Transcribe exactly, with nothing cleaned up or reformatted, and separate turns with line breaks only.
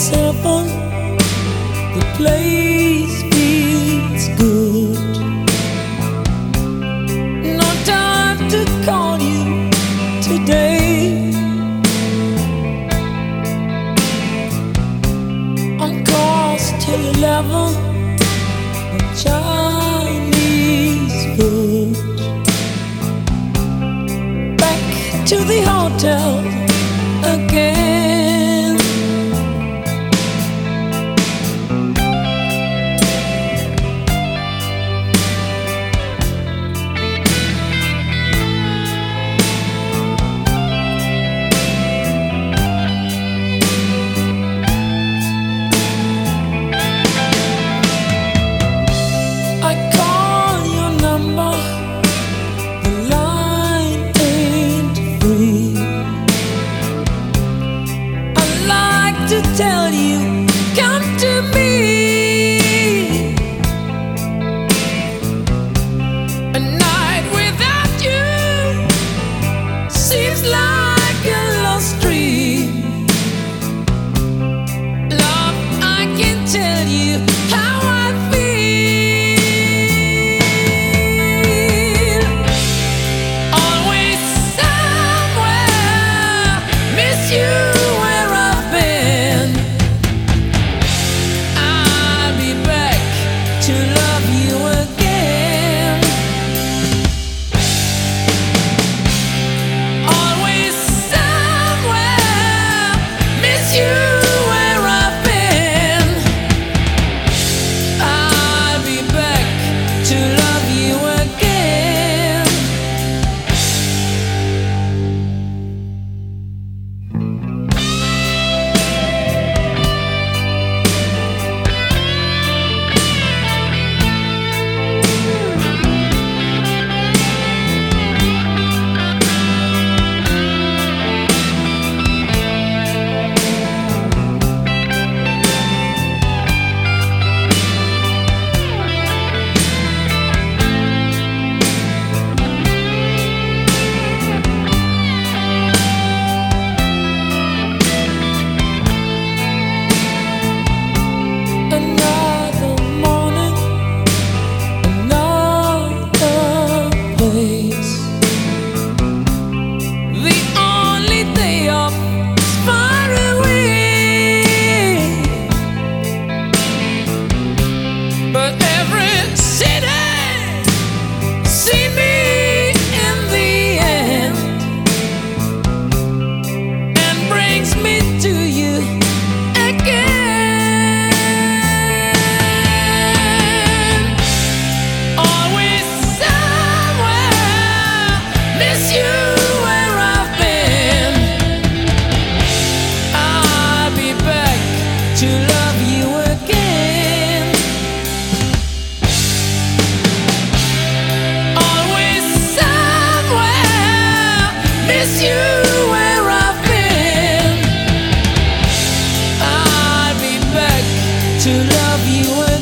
seven, the place feels good. No time to call you today. On course till eleven, the Chinese food. Back to the hotel again. To tell you, come to me. A night without you seems like a lost dream. Love, I can tell you how I feel. Always somewhere, miss you. To love you again. Always somewhere, miss you where I've been. I'll be back to love you again.